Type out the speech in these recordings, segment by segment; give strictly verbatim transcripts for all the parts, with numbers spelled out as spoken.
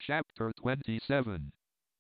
Chapter twenty-seven.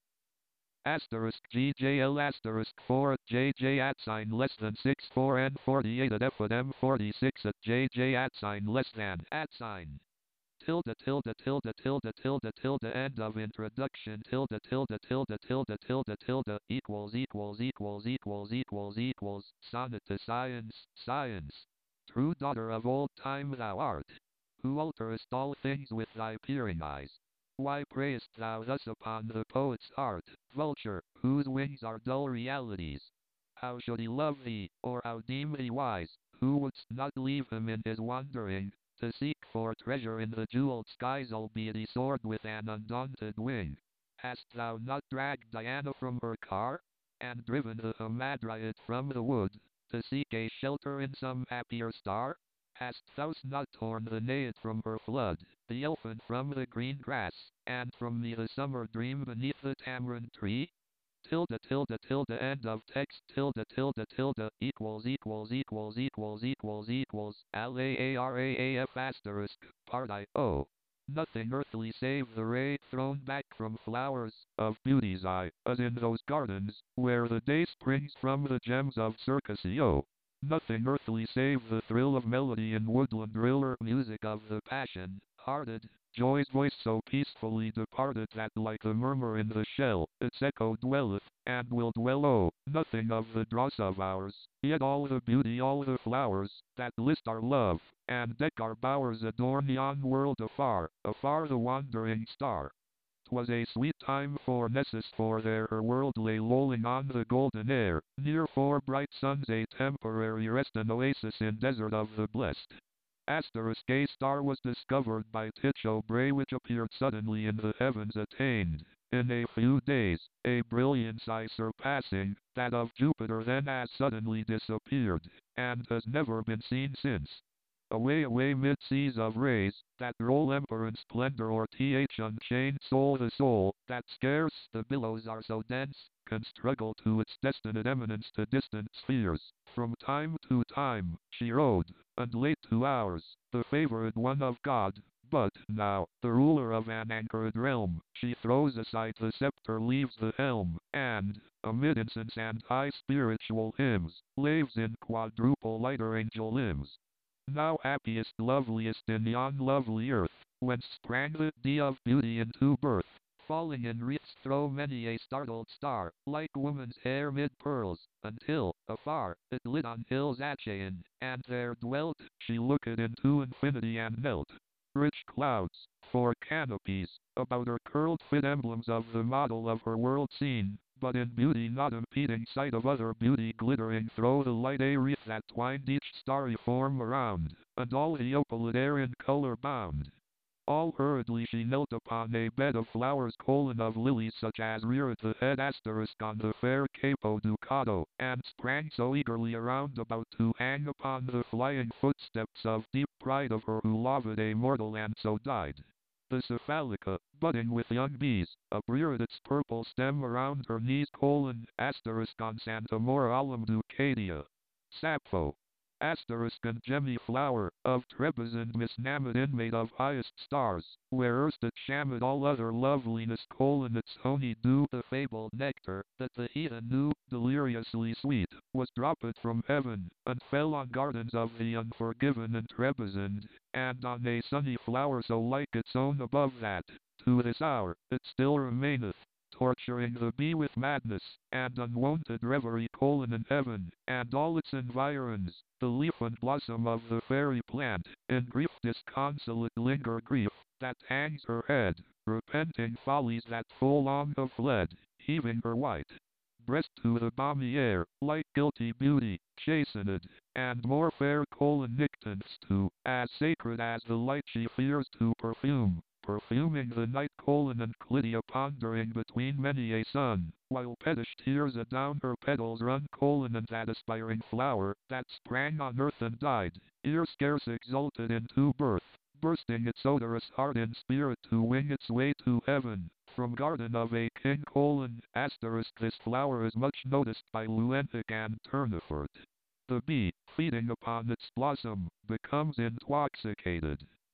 Asterisk G J L asterisk four at J J at sign less than six four and forty-eight at F at M forty-six at J J at sign less than at sign. Tilde tilde tilde tilde tilde tilde end of introduction tilde tilde tilde tilde tilde tilde equals equals equals equals equals equals sonnet to science science. True daughter of old time thou art, who alterest all things with thy peering eyes. Why preyest thou thus upon the poet's heart, vulture, whose wings are dull realities? How should he love thee, or how deem thee wise, who wouldst not leave him in his wandering, to seek for treasure in the jeweled skies, albeit he soared with an undaunted wing? Hast thou not dragged Diana from her car, and driven the Hamadryad from the wood, to seek a shelter in some happier star? Hast thou not torn the Naiad from her flood, the elfin from the green grass, and from me the summer dream beneath the tamarind tree? Tilde tilde tilde end of text tilde tilde tilde equals equals equals equals equals equals L A A R A A F asterisk part I O. Nothing earthly save the ray thrown back from flowers of beauty's eye, as in those gardens where the day springs from the gems of Circassio. Nothing earthly save the thrill of melody in woodland riller music of the passion-hearted, joy's voice so peacefully departed that like a murmur in the shell, its echo dwelleth, and will dwell. Oh, nothing of the dross of ours, yet all the beauty, all the flowers, that list our love, and deck our bowers adorn yon world afar, afar the wandering star. 'Twas a sweet time for Nessus, for there her world lay lolling on the golden air, near four bright suns, a temporary rest, an oasis in desert of the blessed. Asterisk a star was discovered by Tycho Brahe, which appeared suddenly in the heavens, attained, in a few days, a brilliance eye surpassing that of Jupiter, then as suddenly disappeared, and has never been seen since. Away, away mid seas of rays, that roll emperor in splendor, or th unchained soul, the soul, that scarce the billows are so dense, can struggle to its destined eminence to distant spheres. From time to time, she rode, and late to hours, the favored one of God, but now, the ruler of an anchored realm, she throws aside the scepter, leaves the helm, and, amid incense and high spiritual hymns, laves in quadruple lighter angel limbs. Now happiest, loveliest in yon lovely earth, whence sprang the Dea of beauty into birth, falling in wreaths thro' many a startled star, like woman's hair mid pearls, until, afar, it lit on hills Achaean, and there dwelt, she looked into infinity and knelt. Rich clouds, for canopies, about her curled, fit emblems of the model of her world seen, but in beauty not impeding sight of other beauty, glittering thro' the light, a wreath that twined each starry form around, and all the opaled air in color bound. All hurriedly she knelt upon a bed of flowers, colon of lilies such as rear at the head, asterisk on the fair Capo Ducato, and sprang so eagerly around about to hang upon the flying footsteps of deep pride of her who loved a mortal and so died. The cephalica, budding with young bees, upreared its purple stem around her knees, colon, asterisk on Santa Mora alum Ducadia. Sappho, asterisk and gemmy flower, of Trebizond misnamed, inmate of highest stars, where erst it shammed all other loveliness, colon, its honey dew, the fabled nectar, that the heathen knew, deliriously sweet, was dropped from heaven, and fell on gardens of the unforgiven in Trebizond, and on a sunny flower so like its own above that, to this hour, it still remaineth, torturing the bee with madness, and unwonted reverie, colon, in heaven, and all its environs, the leaf and blossom of the fairy plant, in grief disconsolate linger, grief, that hangs her head, repenting follies that full long have fled, heaving her white breast to the balmy air, like guilty beauty, chastened, and more fair, colon, nictants to, as sacred as the light she fears to perfume, perfuming the night, colon, and Clydia pondering between many a sun, while pettish tears adown her petals run, colon, and that aspiring flower, that sprang on earth and died, ere scarce exalted into birth, bursting its odorous heart in spirit to wing its way to heaven, from garden of a king, colon, asterisk this flower is much noticed by Luentic and Tournefort. The bee, feeding upon its blossom, becomes intoxicated.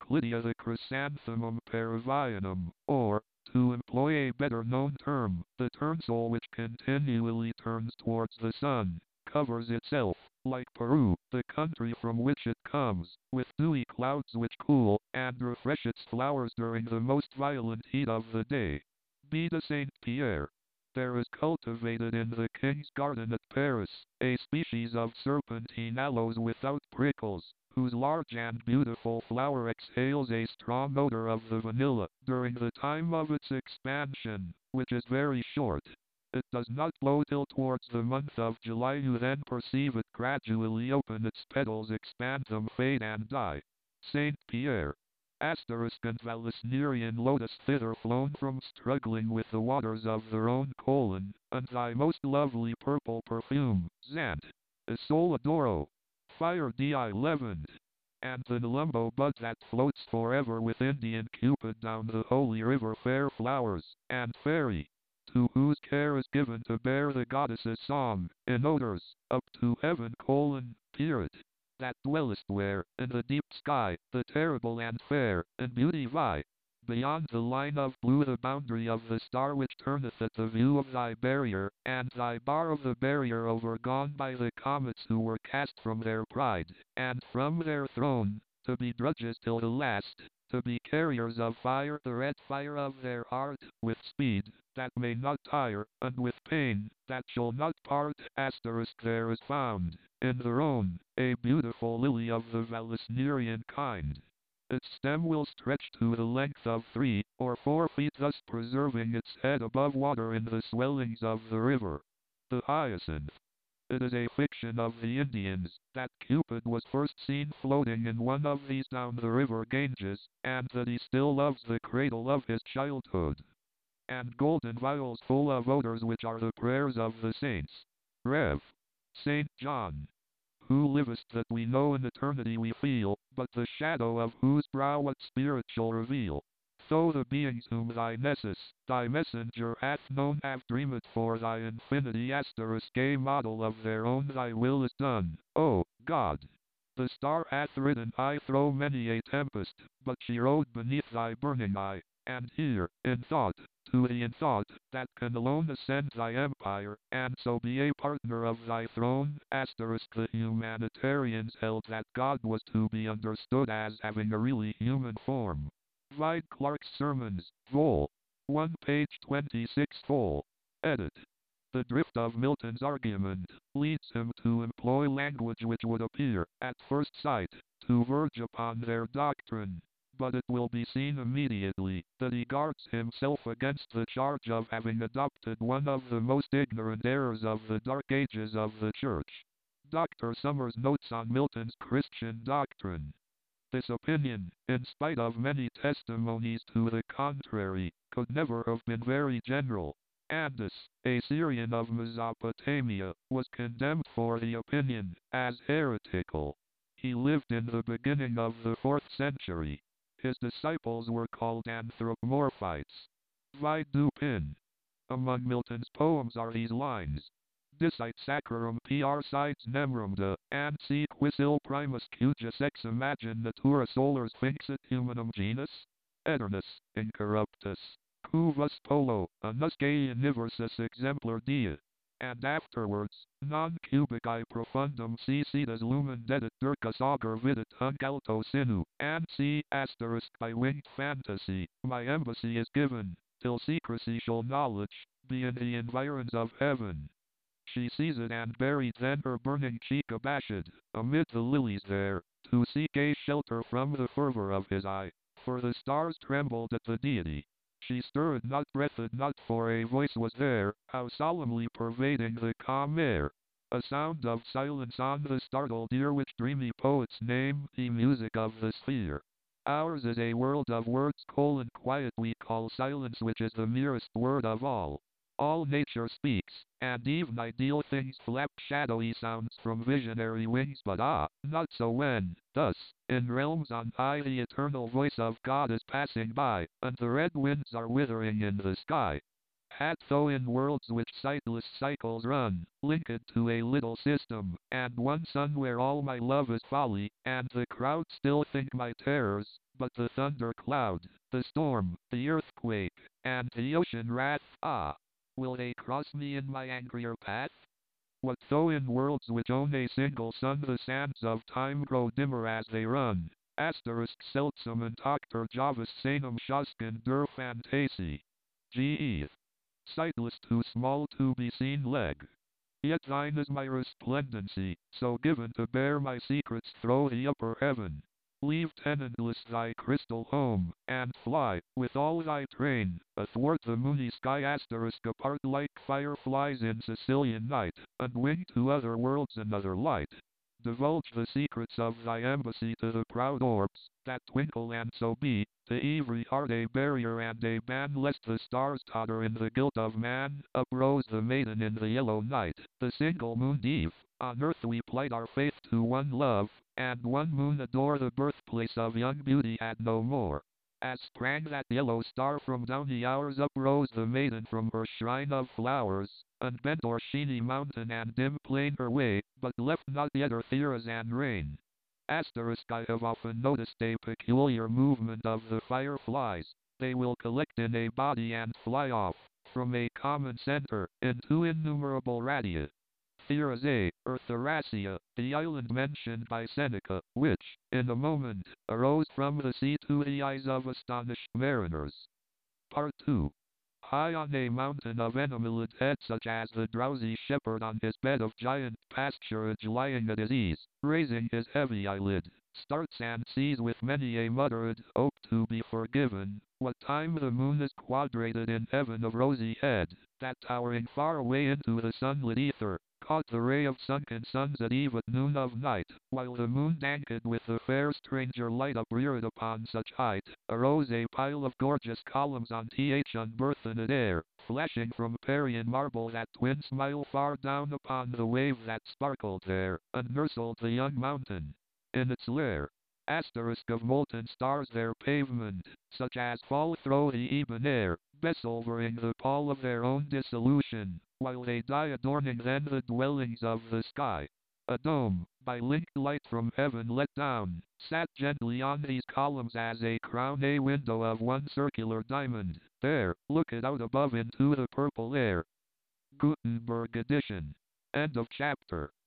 Euclidia the chrysanthemum perivianum, or, to employ a better known term, the turnsole which continually turns towards the sun, covers itself, like Peru, the country from which it comes, with dewy clouds which cool and refresh its flowers during the most violent heat of the day. B. de Saint Pierre. There is cultivated in the King's Garden at Paris, a species of serpentine aloes without prickles, whose large and beautiful flower exhales a strong odor of the vanilla during the time of its expansion, which is very short. It does not blow till towards the month of July. You then perceive it gradually open its petals, expand them, fade and die. Saint Pierre. Asterisk and Vallisnerian lotus thither flown from struggling with the waters of the Rhone colon, and thy most lovely purple perfume, Zant. Isola d'oro. Fire di Levant. And the Nelumbo bud that floats forever with Indian Cupid down the holy river, fair flowers, and fairy, to whose care is given to bear the goddess's song, in odors, up to heaven colon, Pirat, that dwellest where, in the deep sky, the terrible and fair, in beauty vie. Beyond the line of blue the boundary of the star which turneth at the view of thy barrier, and thy bar of the barrier overgone by the comets who were cast from their pride, and from their throne, to be drudges till the last, to be carriers of fire, the red fire of their heart, with speed, that may not tire, and with pain, that shall not part. Asterisk there is found, in the Rhone, a beautiful lily of the Vallisnerian kind. Its stem will stretch to the length of three or four feet, thus preserving its head above water in the swellings of the river. The hyacinth. It is a fiction of the Indians, that Cupid was first seen floating in one of these down the river Ganges, and that he still loves the cradle of his childhood. And golden vials full of odors which are the prayers of the saints. Rev. Saint John. Who livest that we know, in eternity we feel, but the shadow of whose brow what spirit shall reveal? So the beings whom thy Nessus, thy messenger, hath known have dreamed for thy infinity. Asterisk a model of their own thy will is done, O God. The star hath ridden high through many a tempest, but she rode beneath thy burning eye, and here, in thought, to thee in thought, that can alone ascend thy empire, and so be a partner of thy throne. Asterisk the humanitarians held that God was to be understood as having a really human form. Vide Clark's Sermons, Vol. one page twenty-six Vol. Edit. The drift of Milton's argument leads him to employ language which would appear, at first sight, to verge upon their doctrine. But it will be seen immediately that he guards himself against the charge of having adopted one of the most ignorant errors of the Dark Ages of the Church. Doctor Summers notes on Milton's Christian doctrine. This opinion, in spite of many testimonies to the contrary, could never have been very general. Andus, a Syrian of Mesopotamia, was condemned for the opinion, as heretical. He lived in the beginning of the fourth century. His disciples were called anthropomorphites. Vide Dupin. Among Milton's poems are these lines. Dicite sacrarum pr sides nemrumda, and si quis primus cujus ex imagine natura solars finxit humanum genus? Eternus, incorruptus, cuvus polo, annusque universus exemplar dia. And afterwards, non cubici profundum si cedas lumen dedit durcus augur vidit hunc alto sinu, and si asterisk by winged fantasy, my embassy is given, till secrecy shall knowledge be in the environs of heaven. She sees it and buried then her burning cheek abashed, amid the lilies there, to seek a shelter from the fervor of his eye, for the stars trembled at the deity. She stirred not, breathed not, for a voice was there, how solemnly pervading the calm air. A sound of silence on the startled ear, which dreamy poets name the music of the sphere. Ours is a world of words, colon quiet we call silence, which is the merest word of all. All nature speaks, and even ideal things flap shadowy sounds from visionary wings, but ah, not so when, thus, in realms on high the eternal voice of God is passing by, and the red winds are withering in the sky. Hat though in worlds which sightless cycles run, linked to a little system, and one sun where all my love is folly, and the crowd still think my terrors, but the thunder cloud, the storm, the earthquake, and the ocean wrath, ah, will they cross me in my angrier path? What though in worlds which own a single sun the sands of time grow dimmer as they run? Asterisk seltsam and Doctor Javas sanum shoskin der fantasi. Ge. Sightless too small to be seen leg. Yet thine is my resplendency, so given to bear my secrets through the upper heaven. Leave tenantless thy crystal home, and fly, with all thy train, athwart the moony sky asterisk apart like fireflies in Sicilian night, and wing to other worlds another light. Divulge the secrets of thy embassy to the proud orbs, that twinkle and so be, to every heart a barrier and a ban lest the stars totter in the guilt of man. Uprose the maiden in the yellow night, the single mooned eve, on earth we plight our faith to one love, and one moon adore the birthplace of young beauty had no more. As sprang that yellow star from downy hours uprose the maiden from her shrine of flowers, unbent o'er sheeny mountain and dim plain her way, but left not yet her theras and rain. Asterisk I have often noticed a peculiar movement of the fireflies. They will collect in a body and fly off, from a common center, into innumerable radia. Therazae, or Thracia, the island mentioned by Seneca, which, in a moment, arose from the sea to the eyes of astonished mariners. Part two. High on a mountain of animalid head such as the drowsy shepherd on his bed of giant pasturage lying at his ease, raising his heavy eyelid, starts and sees with many a muttered hope to be forgiven, what time the moon is quadrated in heaven of rosy head, that towering far away into the sunlit ether, caught the ray of sunken suns at eve at noon of night, while the moon danked with the fair stranger light upreared upon such height, arose a pile of gorgeous columns on th unburthened air, flashing from Parian marble that twin smile far down upon the wave that sparkled there, and nurstled the young mountain in its lair. Asterisk of molten stars their pavement, such as fall through the even air, besilvering the pall of their own dissolution, while they die adorning then the dwellings of the sky. A dome, by linked light from heaven let down, sat gently on these columns as a crown a window of one circular diamond, there, looked out above into the purple air. Gutenberg edition. End of chapter.